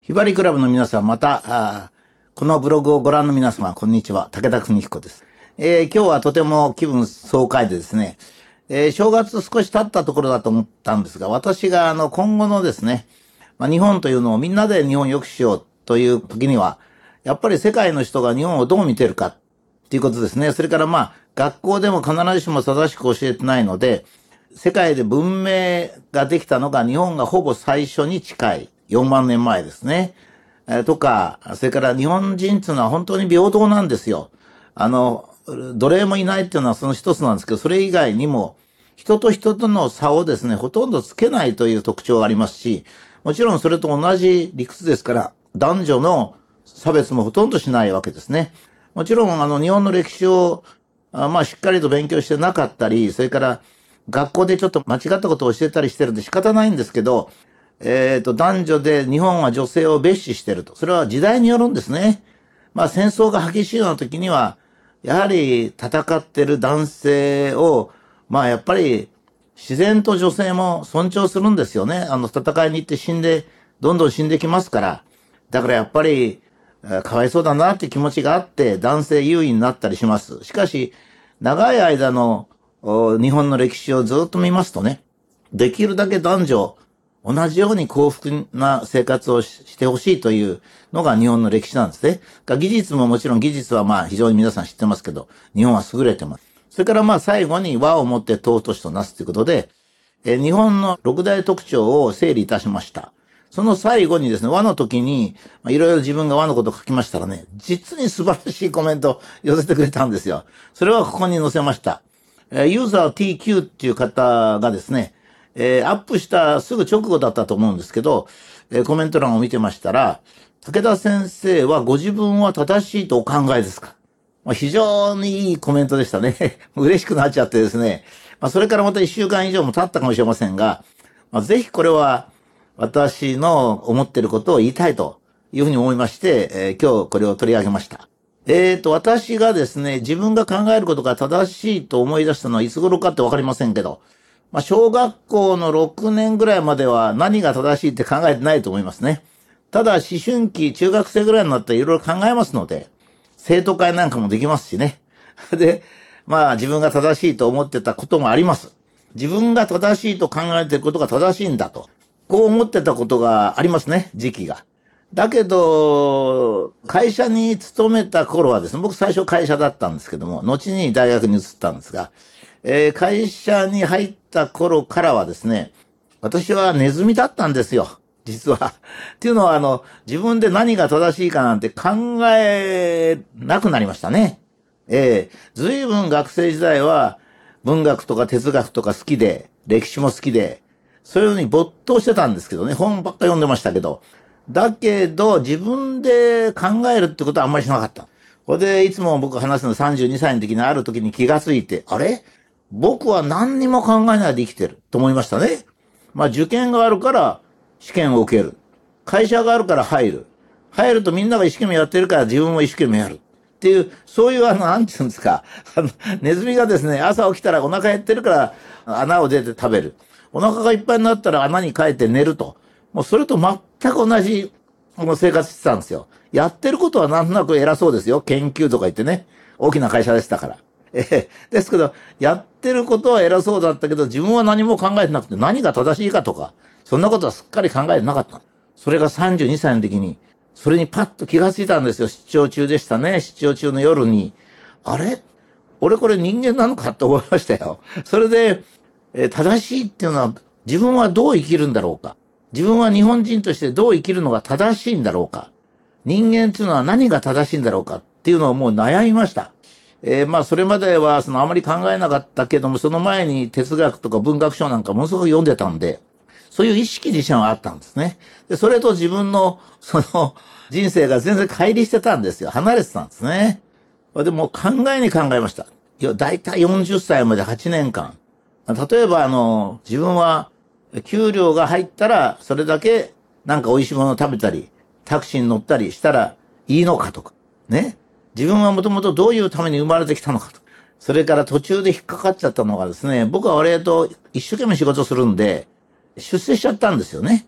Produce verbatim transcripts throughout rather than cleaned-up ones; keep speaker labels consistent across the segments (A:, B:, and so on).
A: ひばりクラブの皆さん、また、あこのブログをご覧の皆様、こんにちは。武田邦彦です。えー、今日はとても気分爽快でですね、えー、正月少し経ったところだと思ったんですが、私があの今後のですね、まあ、日本というのをみんなで日本を良くしようという時には、やっぱり世界の人が日本をどう見てるかっていうことですね。それからまあ、学校でも必ずしも正しく教えてないので、世界で文明ができたのが日本がほぼ最初に近い。よんまんねんまえですね。えー、とか、それから日本人っていうのは本当に平等なんですよ。あの、奴隷もいないっていうのはその一つなんですけど、それ以外にも、人と人との差をですね、ほとんどつけないという特徴がありますし、もちろんそれと同じ理屈ですから、男女の差別もほとんどしないわけですね。もちろん、あの、日本の歴史を、あまあ、しっかりと勉強してなかったり、それから、学校でちょっと間違ったことを教えたりしてるんで仕方ないんですけど、えっと、男女で日本は女性を蔑視してると。それは時代によるんですね。まあ戦争が激しいような時には、やはり戦ってる男性を、まあやっぱり自然と女性も尊重するんですよね。あの戦いに行って死んで、どんどん死んできますから。だからやっぱり、かわいそうだなって気持ちがあって男性優位になったりします。しかし、長い間の日本の歴史をずっと見ますとね、できるだけ男女、同じように幸福な生活をしてほしいというのが日本の歴史なんですね。技術ももちろん技術はまあ非常に皆さん知ってますけど、日本は優れてます。それからまあ最後に和をもって尊しとなすということで、え日本の六大特徴を整理いたしました。その最後にですね、和の時に、まあ、いろいろ自分が和のことを書きましたらね、実に素晴らしいコメントを寄せてくれたんですよ。それはここに載せました。ユーザー ティーキュー っていう方がですね、えー、アップしたすぐ直後だったと思うんですけど、えー、コメント欄を見てましたら、武田先生はご自分は正しいとお考えですか？まあ、非常にいいコメントでしたね。嬉しくなっちゃってですね。まあ、それからまたいっしゅうかん以上も経ったかもしれませんが、まあ、ぜひこれは私の思っていることを言いたいというふうに思いまして、えー、今日これを取り上げました。えーと、私がですね、自分が考えることが正しいと思い出したのはいつ頃かってわかりませんけど、まあ、小学校のろくねんぐらいまでは何が正しいって考えてないと思いますね。ただ、思春期、中学生ぐらいになったらいろいろ考えますので、生徒会なんかもできますしね。で、まあ自分が正しいと思ってたこともあります。自分が正しいと考えていることが正しいんだと。こう思ってたことがありますね、時期が。だけど、会社に勤めた頃はですね、僕最初会社だったんですけども、後に大学に移ったんですが、えー、会社に入った頃からはですね、私はネズミだったんですよ、実は。っていうのは、あの、自分で何が正しいかなんて考えなくなりましたね。えー、随分学生時代は文学とか哲学とか好きで、歴史も好きで、そういうのに没頭してたんですけどね、本ばっか読んでましたけど、だけど自分で考えるってことはあんまりしなかった。これでいつも僕話すのさんじゅうにさいの時にある時に気がついて、あれ僕は何にも考えないで生きてると思いましたね。まあ受験があるから試験を受ける。会社があるから入る。入るとみんなが一生懸命やってるから自分も一生懸命やる。っていう、そういうあの、なんていうんですか。あの、ネズミがですね、朝起きたらお腹減ってるから穴を出て食べる。お腹がいっぱいになったら穴に帰って寝ると。もうそれと全く同じ生活してたんですよ。やってることはなんとなく偉そうですよ。研究とか言ってね。大きな会社でしたから。ええ、ですけど、やってることは偉そうだったけど、自分は何も考えてなくて、何が正しいかとか、そんなことはすっかり考えてなかった。それがさんじゅうにさいの時に、それにパッと気がついたんですよ。出張中でしたね。出張中の夜に。あれ俺これ人間なのかって思いましたよ。それで、えー、正しいっていうのは、自分はどう生きるんだろうか。自分は日本人としてどう生きるのが正しいんだろうか。人間っていうのは何が正しいんだろうかっていうのをもう悩みました。えー、まあそれまではそのあまり考えなかったけども、その前に哲学とか文学書なんかものすごく読んでたんで、そういう意識自身はあったんですね。で、それと自分のその人生が全然乖離してたんですよ。離れてたんですね。でも考えに考えました。いや、だいたいよんじゅっさいまではちねんかん。例えばあの、自分は給料が入ったらそれだけなんか美味しいものを食べたり、タクシーに乗ったりしたらいいのかとか、ね。自分はもともとどういうために生まれてきたのかと。それから途中で引っかかっちゃったのがですね、僕は割と一生懸命仕事するんで、出世しちゃったんですよね。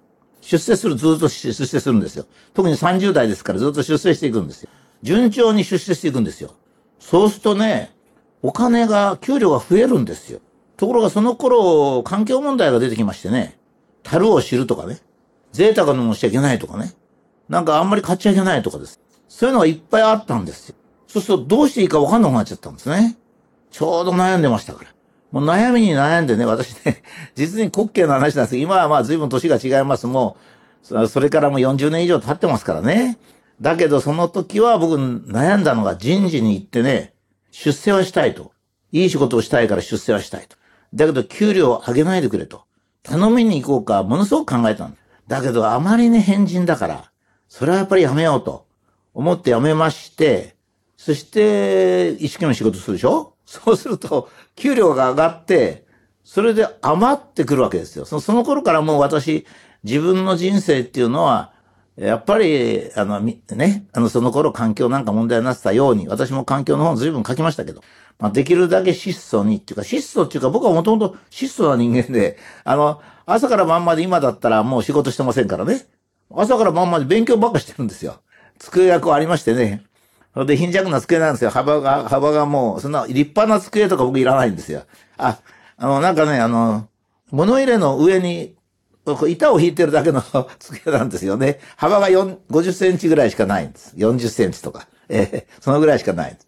A: 出世する、ずっと出世するんですよ。特にさんじゅう代ですからずっと出世していくんですよ。順調に出世していくんですよ。そうするとね、お金が、給料が増えるんですよ。ところがその頃、環境問題が出てきましてね、樽を知るとかね、贅沢なものしちゃいけないとかね、なんかあんまり買っちゃいけないとかです。そういうのがいっぱいあったんですよ。そうするとどうしていいかわかんなくなっちゃったんですね。ちょうど悩んでましたから。もう悩みに悩んでね、私ね、実に滑稽な話なんですけど、今はまあ随分年が違います。もう、それからもうよんじゅうねん以上経ってますからね。だけどその時は僕悩んだのが人事に行ってね、出世はしたいと。いい仕事をしたいから出世はしたいと。だけど給料を上げないでくれと。頼みに行こうか、ものすごく考えたんだ。だけどあまりね変人だから、それはやっぱりやめようと思ってやめまして、そして一生懸命仕事するでしょ？そうすると給料が上がって、それで余ってくるわけですよ。その、その頃からもう私、自分の人生っていうのは、やっぱり、あの、ね、あの、その頃環境なんか問題になってたように、私も環境の本随分書きましたけど、まあ、できるだけ質素にっていうか、質素っていうか、僕はもともと質素な人間で、あの、朝から晩まで今だったらもう仕事してませんからね。朝から晩まで勉強ばっかしてるんですよ。机がこうありましてね。で、貧弱な机なんですよ。幅が、幅がもう、そんな立派な机とか僕いらないんですよ。あ、あの、なんかね、あの、物入れの上に、板を引いてるだけの机なんですよね。幅がごじゅっセンチぐらいしかないんです。よんじゅっセンチとか。えー、そのぐらいしかないんです。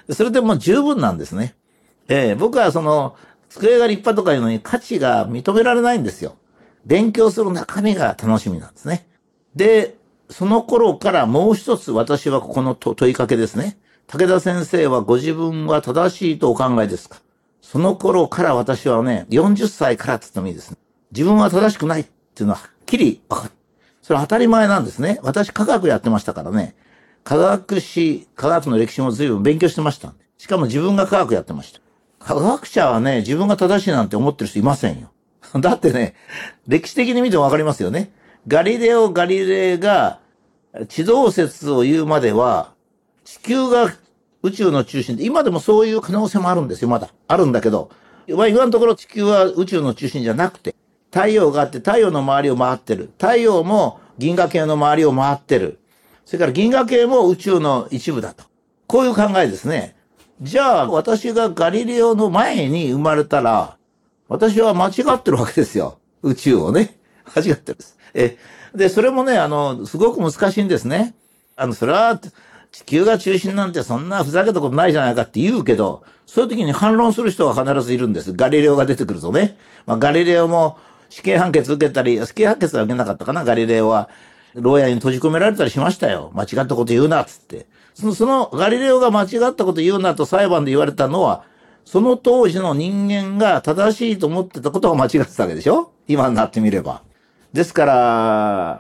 A: それでもう十分なんですね。えー、僕はその、机が立派とかいうのに価値が認められないんですよ。勉強する中身が楽しみなんですね。で、その頃からもう一つ私はこの問いかけですね。武田先生はご自分は正しいとお考えですか？その頃から私はね、よんじゅっさいからって言ってもいいですね。自分は正しくないっていうのははっきり分かる。それは当たり前なんですね。私科学やってましたからね。科学史、科学の歴史も随分勉強してましたんで。しかも自分が科学やってました。科学者はね、自分が正しいなんて思ってる人いませんよ。だってね、歴史的に見てもわかりますよね。ガリレオ・ガリレイが地動説を言うまでは、地球が宇宙の中心で、今でもそういう可能性もあるんですよ、まだ。あるんだけど、今のところ地球は宇宙の中心じゃなくて、太陽があって太陽の周りを回ってる。太陽も銀河系の周りを回ってる。それから銀河系も宇宙の一部だと。こういう考えですね。じゃあ、私がガリレオの前に生まれたら、私は間違ってるわけですよ。宇宙をね。間違ってるんです。え、で、それもね、あの、すごく難しいんですね。あの、それは、地球が中心なんてそんなふざけたことないじゃないかって言うけど、そういう時に反論する人が必ずいるんです。ガリレオが出てくるとね。まあ、ガリレオも死刑判決受けたり、死刑判決は受けなかったかな、ガリレオは。牢屋に閉じ込められたりしましたよ。間違ったこと言うな、つって。その、そのガリレオが間違ったこと言うなと裁判で言われたのは、その当時の人間が正しいと思ってたことが間違ってたわけでしょ？今になってみれば。ですから、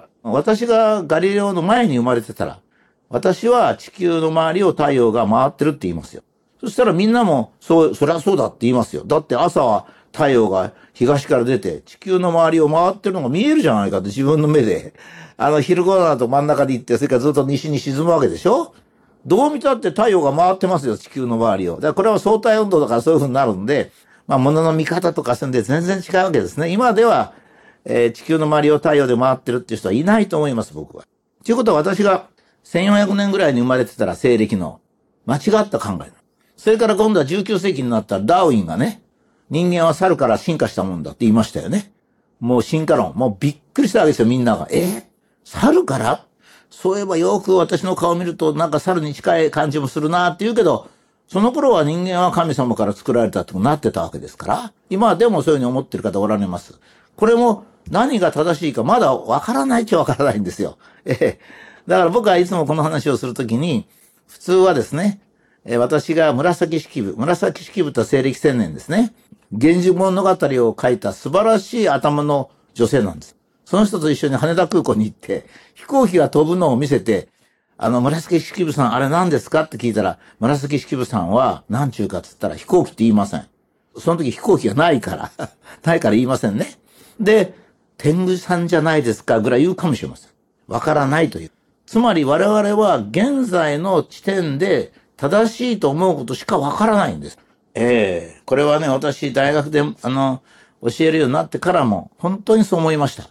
A: 私がガリレオの前に生まれてたら、私は地球の周りを太陽が回ってるって言いますよ。そしたらみんなも、そう、そりゃそうだって言いますよ。だって朝は太陽が東から出て、地球の周りを回ってるのが見えるじゃないかって自分の目で。あの、昼頃だと真ん中で行って、それからずっと西に沈むわけでしょ？どう見たって太陽が回ってますよ、地球の周りを。だからこれは相対温度だからそういう風になるんで、まあ物の見方とかするんで全然違うわけですね。今では、えー、地球の周りを太陽で回ってるっていう人はいないと思います、僕は。ということは私がせんよんひゃくねんぐらいに生まれてたら西暦の間違った考え。それから今度はじゅうきゅうせいきになったダーウィンがね、人間は猿から進化したもんだって言いましたよね。もう進化論。もうびっくりしたわけですよ、みんなが。えー、猿から？そういえばよく私の顔を見るとなんか猿に近い感じもするなって言うけど、その頃は人間は神様から作られたとなってたわけですから、今でもそういうふうに思ってる方おられます。これも何が正しいかまだわからないっちゃわからないんですよ。ええ。だから僕はいつもこの話をするときに、普通はですね、え私が紫式部、紫式部と西暦せんねんですね。源氏物語を書いた素晴らしい頭の女性なんです。その人と一緒に羽田空港に行って、飛行機が飛ぶのを見せて、あの、紫式部さん、あれ何ですかって聞いたら、紫式部さんは何ちゅうかって言ったら飛行機って言いません。その時飛行機がないから、ないから言いませんね。で、天狗さんじゃないですかぐらい言うかもしれません。わからないという。つまり我々は現在の地点で正しいと思うことしかわからないんです。ええー、これはね、私大学で、あの、教えるようになってからも本当にそう思いました。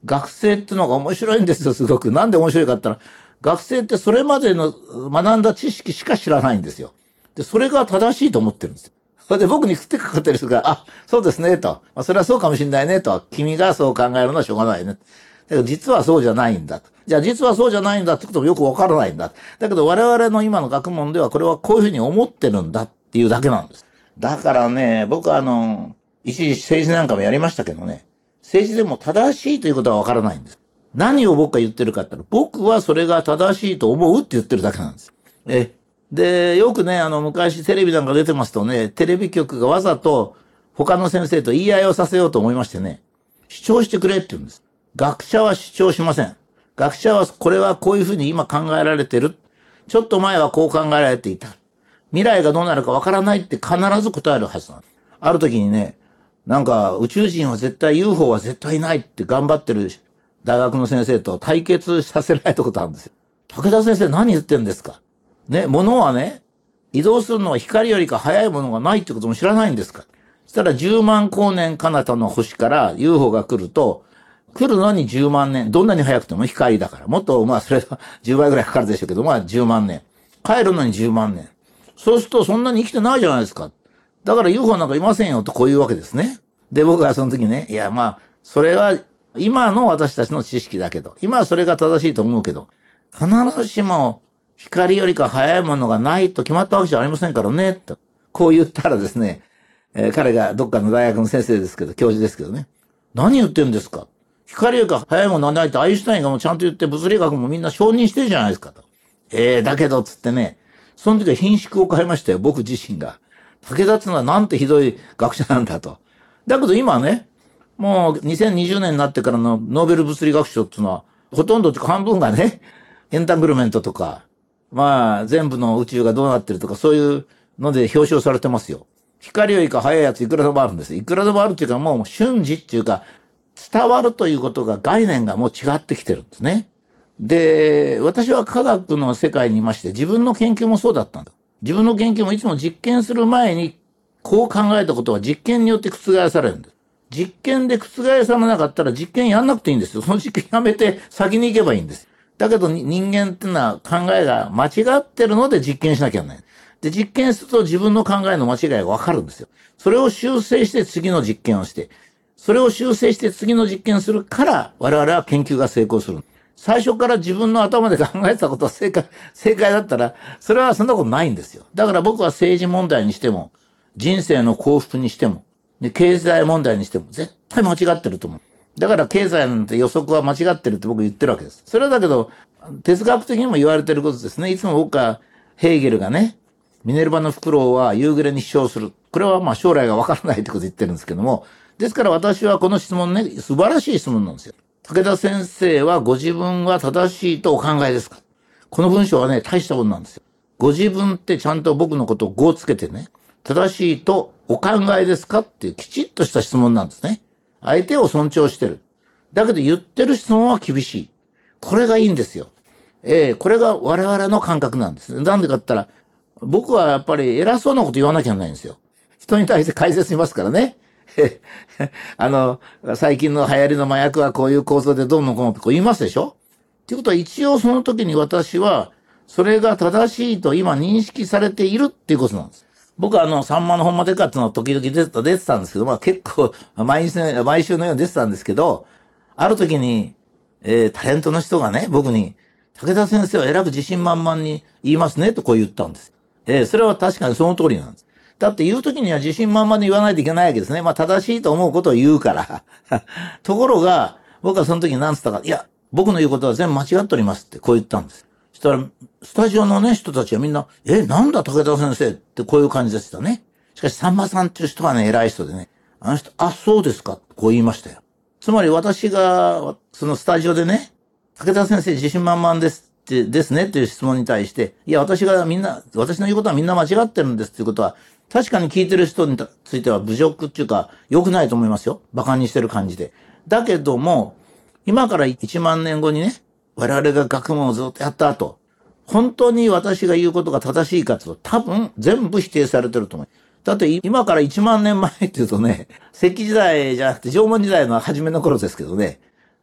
A: 学生ってのが面白いんですよ、すごく。なんで面白いかって言ったら、学生ってそれまでの学んだ知識しか知らないんですよ。で、それが正しいと思ってるんですよ。それで僕に食ってかかってる人が、あ、そうですね、と。まあ、それはそうかもしれないね、と。君がそう考えるのはしょうがないね。だけど実はそうじゃないんだと。じゃあ実はそうじゃないんだってこともよくわからないんだ。だけど我々の今の学問ではこれはこういうふうに思ってるんだっていうだけなんです。だからね、僕はあの、一時政治なんかもやりましたけどね、政治でも正しいということはわからないんです。何を僕が言ってるかって言ったら、僕はそれが正しいと思うって言ってるだけなんです。え、で、よくね、あの、昔テレビなんか出てますとね、テレビ局がわざと他の先生と言い合いをさせようと思いましてね、主張してくれって言うんです。学者は主張しません。学者はこれはこういうふうに今考えられてる。ちょっと前はこう考えられていた。未来がどうなるかわからないって必ず答えるはずなんです。ある時にね、なんか宇宙人は絶対 ユーフォー は絶対ないって頑張ってる大学の先生と対決させられたことあるんですよ。武田先生何言ってんですかね、物はね、移動するのは光よりか速いものがないってことも知らないんですか。そしたらじゅうまん光年彼方の星から ユーフォー が来ると、来るのにじゅうまんねん。どんなに速くても光だから。もっと、まあ、それはじゅうばいぐらいかかるでしょうけど、まあ、じゅうまんねん。帰るのにじゅうまんねん。そうすると、そんなに生きてないじゃないですか。だから ユーフォー なんかいませんよとこういうわけですね。で、僕はその時ね、いや、まあ、それは、今の私たちの知識だけど、今はそれが正しいと思うけど、必ずしも光よりか速いものがないと決まったわけじゃありませんからね、と。こう言ったらですね、えー、彼がどっかの大学の先生ですけど、教授ですけどね。何言ってるんですか。光よりか速いものがないとアインシュタインがもうちゃんと言って物理学もみんな承認してるじゃないですかと。ええー、だけどつってね、その時は顰蹙を変えましたよ、僕自身が。武田ってのはなんてひどい学者なんだと。だけど今ね、もうにせんにじゅうねんになってからのノーベル物理学賞っていうのは、ほとんど半分がね、エンタングルメントとか、まあ全部の宇宙がどうなってるとかそういうので表彰されてますよ。光よりか速いやついくらでもあるんです。いくらでもあるっていうかもう瞬時っていうか、伝わるということが概念がもう違ってきてるんですね。で、私は科学の世界にいまして、自分の研究もそうだったんだ。自分の研究もいつも実験する前に、こう考えたことは実験によって覆されるんです。実験で覆されなかったら実験やんなくていいんですよ。その実験やめて先に行けばいいんです。だけど人間っていうのは考えが間違ってるので実験しなきゃいけない。で、実験すると自分の考えの間違いがわかるんですよ。それを修正して次の実験をして、それを修正して次の実験するから我々は研究が成功する。最初から自分の頭で考えてたことは正解、正解だったら、それはそんなことないんですよ。だから僕は政治問題にしても、人生の幸福にしても、で経済問題にしても絶対間違ってると思う。だから経済なんて予測は間違ってるって僕言ってるわけです。それはだけど、哲学的にも言われてることですね。いつも僕はヘーゲルがね、ミネルヴァのフクロウは夕暮れに飛翔する。これはまあ将来がわからないってこと言ってるんですけども、ですから私はこの質問ね、素晴らしい質問なんですよ。武田先生はご自分は正しいとお考えですか。この文章はね、大したことなんですよ。ご自分ってちゃんと僕のことをごつけてね、正しいとお考えですかっていうきちっとした質問なんですね。相手を尊重してる。だけど言ってる質問は厳しい。これがいいんですよ。ええー、これが我々の感覚なんです。なんでかって言ったら、僕はやっぱり偉そうなこと言わなきゃいけないんですよ。人に対して解説しますからね。あの、最近の流行りの麻薬はこういう構造でどうのこうのってこう言いますでしょ。っていうことは一応その時に私は、それが正しいと今認識されているっていうことなんです。僕はあの、さんまのほんまでかっていうのを時々出てた、出てたんですけど、まあ結構、毎日の、毎週のように出てたんですけど、ある時に、えー、タレントの人がね、僕に、武田先生はえらく自信満々に言いますね、とこう言ったんです。えー、それは確かにその通りなんです。だって言う時には自信満々に言わないといけないわけですね。まあ正しいと思うことを言うから。ところが、僕はその時に何つったか、いや、僕の言うことは全部間違っておりますってこう言ったんです。そしたら、スタジオのね、人たちはみんな、え、なんだ武田先生ってこういう感じでしたね。しかし、さんまさんっていう人はね、偉い人でね、あの人、あ、そうですか、こう言いましたよ。つまり私が、そのスタジオでね、武田先生自信満々ですって、ですねっていう質問に対して、いや、私がみんな、私の言うことはみんな間違ってるんですっていうことは、確かに聞いてる人については侮辱っていうか、良くないと思いますよ。馬鹿にしてる感じで。だけども、今からいちまんねんごにね、我々が学問をずっとやった後、本当に私が言うことが正しいかと多分全部否定されてると思う。だって今からいちまんねんまえって言うとね、石器時代じゃなくて縄文時代の初めの頃ですけどね、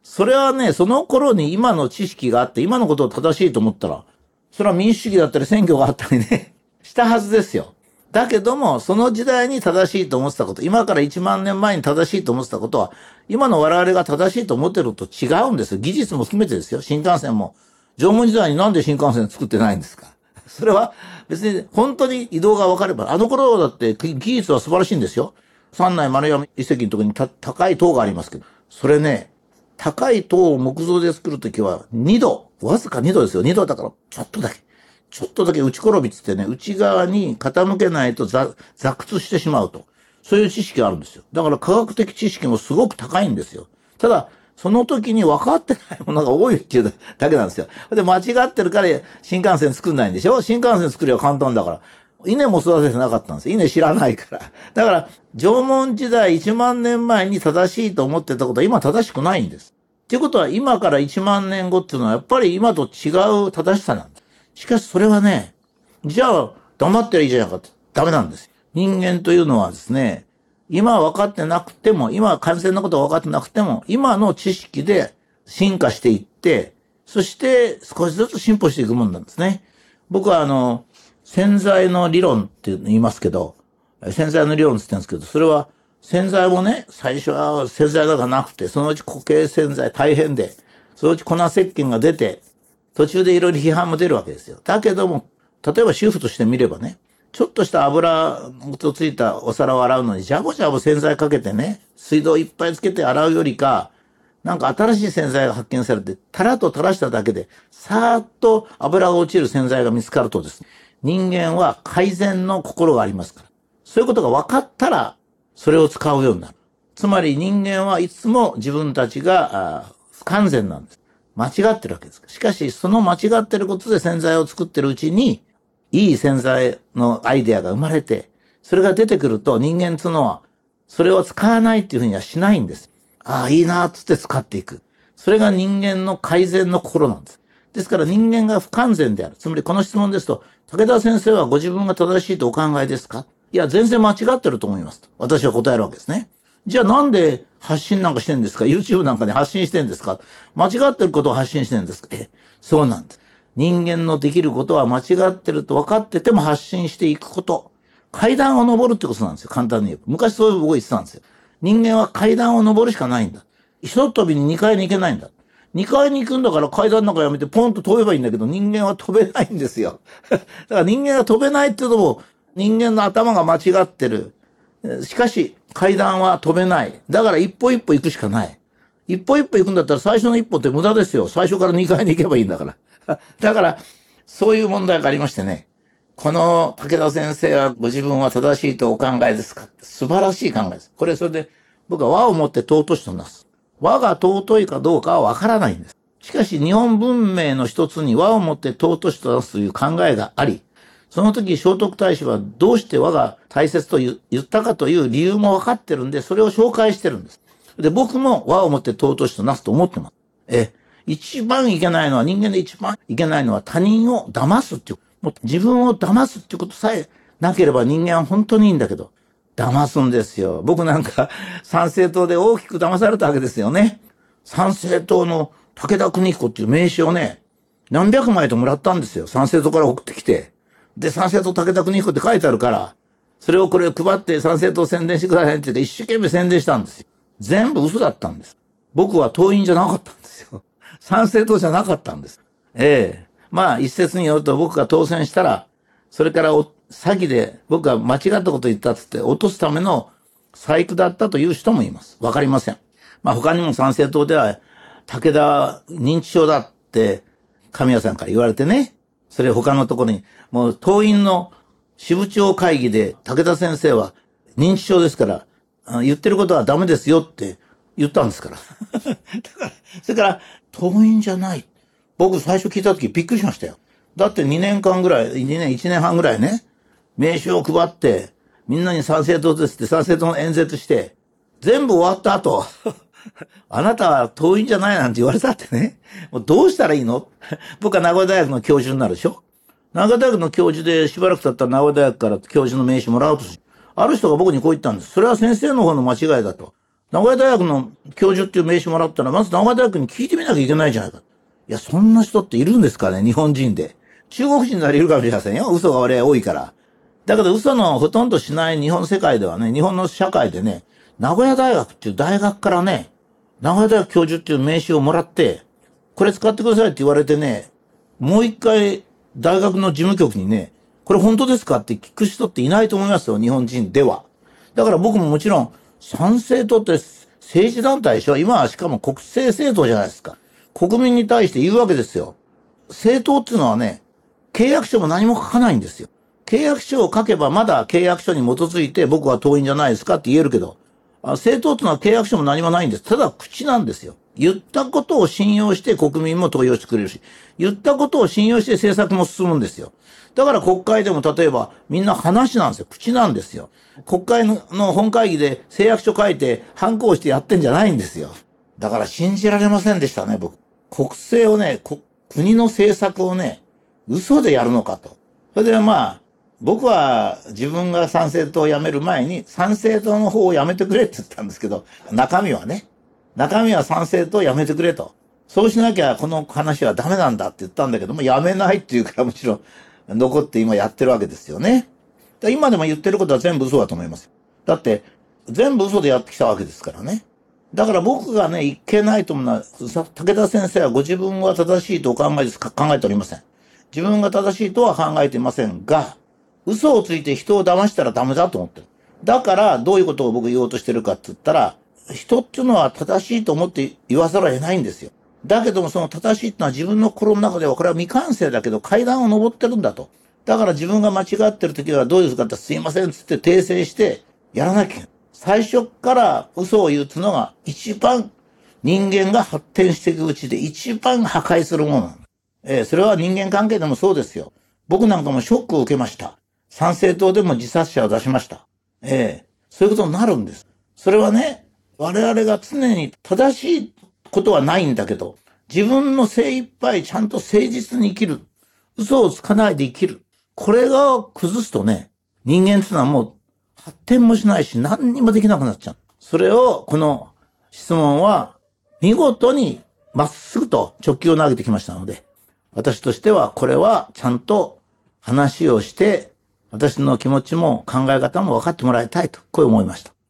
A: それはね、その頃に今の知識があって、今のことを正しいと思ったら、それは民主主義だったり選挙があったりね、したはずですよ。だけども、その時代に正しいと思ってたこと、今からいちまんねんまえに正しいと思ってたことは、今の我々が正しいと思ってるのと違うんですよ。技術も含めてですよ。新幹線も。縄文時代になんで新幹線作ってないんですか？それは別に本当に移動が分かれば、あの頃だって技術は素晴らしいんですよ。三内丸山遺跡のところにた高い塔がありますけど、それね、高い塔を木造で作るときはにど、わずかにどですよ。にどだからちょっとだけ。ちょっとだけ内転びつってね、内側に傾けないと座屈してしまうと。そういう知識があるんですよ。だから科学的知識もすごく高いんですよ。ただ、その時に分かってないものが多いっていうだけなんですよ。で、間違ってるから新幹線作んないんでしょ？新幹線作りは簡単だから。稲も育ててなかったんですよ。稲知らないから。だから、縄文時代いちまんねんまえに正しいと思ってたことは今正しくないんです。っていうことは今からいちまんねんごっていうのはやっぱり今と違う正しさなんです。しかしそれはね、じゃあ黙ってりゃいいじゃないかって。ダメなんです。人間というのはですね、今分かってなくても、今完全なことが分かってなくても、今の知識で進化していって、そして少しずつ進歩していくもんなんですね。僕はあの、潜在の理論って言いますけど、潜在の理論って言ってるんですけど、それは潜在もね、最初は潜在だがなくて、そのうち固形潜在大変で、そのうち粉石鹸が出て、途中でいろいろ批判も出るわけですよ。だけども、例えば主婦として見ればね、ちょっとした油とついたお皿を洗うのに、ジャボジャボ洗剤かけてね、水道いっぱいつけて洗うよりか、なんか新しい洗剤が発見されて、タラッと垂らしただけで、さーっと油が落ちる洗剤が見つかるとですね、人間は改善の心がありますから。そういうことが分かったら、それを使うようになる。つまり人間はいつも自分たちが不完全なんです。間違ってるわけです。しかし、その間違ってることで洗剤を作ってるうちに、いい洗剤のアイデアが生まれて、それが出てくると人間っていうのは、それを使わないっていうふうにはしないんです。ああ、いいなーっつって使っていく。それが人間の改善の心なんです。ですから人間が不完全である。つまりこの質問ですと、武田先生はご自分が正しいとお考えですか？いや、全然間違ってると思いますと。私は答えるわけですね。じゃあなんで発信なんかしてんですか？ YouTube なんかで発信してんですか？間違ってることを発信してんですか？え、そうなんです。人間のできることは間違ってると分かってても発信していくこと。階段を登るってことなんですよ。簡単に言う。昔そういう僕言ってたんですよ。人間は階段を登るしかないんだ。一飛びににかいに行けないんだ。にかいに行くんだから階段なんかやめてポンと飛べばいいんだけど、人間は飛べないんですよ。だから人間が飛べないっていうのも、人間の頭が間違ってる。しかし、階段は飛べない。だから一歩一歩行くしかない。一歩一歩行くんだったら最初の一歩って無駄ですよ。最初からにかいに行けばいいんだから。だから、そういう問題がありましてね。この武田先生はご自分は正しいとお考えですか？素晴らしい考えです。これそれで僕は和をもって尊しとなす。和が尊いかどうかはわからないんです。しかし日本文明の一つに和をもって尊しとなすという考えがあり、その時聖徳太子はどうして和が大切と言ったかという理由も分かってるんで、それを紹介してるんです。で、僕も和をもって尊しとなすと思ってます。え、一番いけないのは、人間で一番いけないのは他人を騙すっていう。もう自分を騙すっていうことさえなければ人間は本当にいいんだけど、騙すんですよ。僕なんか参政党で大きく騙されたわけですよね。参政党の武田邦彦っていう名刺をね、何百枚ともらったんですよ。参政党から送ってきて。で、参政党武田邦彦って書いてあるから、それをこれ配って参政党宣伝してくださいって言って一生懸命宣伝したんですよ。全部嘘だったんです。僕は党員じゃなかったんですよ。参政党じゃなかったんです。ええ。まあ、一説によると僕が当選したら、それから詐欺で僕が間違ったこと言ったっつって落とすための細工だったという人もいます。わかりません。まあ他にも参政党では、武田認知症だって神谷さんから言われてね。それ他のところに、もう党員の支部長会議で武田先生は認知症ですから、言ってることはダメですよって言ったんですから。だから、それから党員じゃない。僕最初聞いた時びっくりしましたよ。だってにねんかんぐらい、にねん、いちねんはんぐらいね、名刺を配って、みんなに参政党ですって参政党の演説して、全部終わった後、あなたは党員じゃないなんて言われたってね、もうどうしたらいいの？僕は名古屋大学の教授になるでしょ？名古屋大学の教授でしばらく経ったら名古屋大学から教授の名刺もらうとし、ある人が僕にこう言ったんです。それは先生の方の間違いだと。 名古屋大学の教授っていう名刺もらったら、まず名古屋大学に聞いてみなきゃいけないじゃないか。いや、そんな人っているんですかね、日本人で。中国人ならいるかもしれませんよ。嘘が俺多いから。だけど嘘のほとんどしない日本世界ではね、日本の社会でね、名古屋大学っていう大学からね、名古屋大学教授っていう名刺をもらって、これ使ってくださいって言われてね、もう一回大学の事務局にね、これ本当ですかって聞く人っていないと思いますよ、日本人では。だから僕ももちろん、参政党って政治団体でしょ。今はしかも国政政党じゃないですか。国民に対して言うわけですよ。政党っていうのはね、契約書も何も書かないんですよ。契約書を書けばまだ契約書に基づいて僕は党員じゃないですかって言えるけど、政党っていうのは契約書も何もないんです。ただ口なんですよ。言ったことを信用して国民も投票してくれるし、言ったことを信用して政策も進むんですよ。だから国会でも例えばみんな話なんですよ。口なんですよ。国会の本会議で誓約書書いて反抗してやってんじゃないんですよ。だから信じられませんでしたね、僕。国政をね、国の政策をね、嘘でやるのかと。それでまあ、僕は自分が参政党を辞める前に参政党の方を辞めてくれって言ったんですけど、中身はね、中身は参政党を辞めてくれと。そうしなきゃこの話はダメなんだって言ったんだけども、辞めないっていうからむしろ残って今やってるわけですよね。今でも言ってることは全部嘘だと思います。だって全部嘘でやってきたわけですからね。だから僕がね、いけないと思うのは、武田先生はご自分は正しいとお考えですか、考えておりません。自分が正しいとは考えていませんが、嘘をついて人を騙したらダメだと思ってる。だからどういうことを僕言おうとしてるかって言ったら、人っていうのは正しいと思って言わざるを得ないんですよ。だけどもその正しいってのは自分の心の中ではこれは未完成だけど階段を登ってるんだと。だから自分が間違ってる時はどういうかってすいませんっつって訂正してやらなきゃ。最初から嘘を言うっていうのが一番人間が発展していくうちで一番破壊するものなんだ。えー、それは人間関係でもそうですよ。僕なんかもショックを受けました。参政党でも自殺者を出しました。ええ、そういうことになるんです。それはね、我々が常に正しいことはないんだけど、自分の精一杯ちゃんと誠実に生きる。嘘をつかないで生きる。これが崩すとね、人間っていうのはもう発展もしないし何にもできなくなっちゃう。それをこの質問は見事にまっすぐと直球を投げてきましたので、私としてはこれはちゃんと話をして、私の気持ちも考え方も分かってもらいたいと、こう思いました。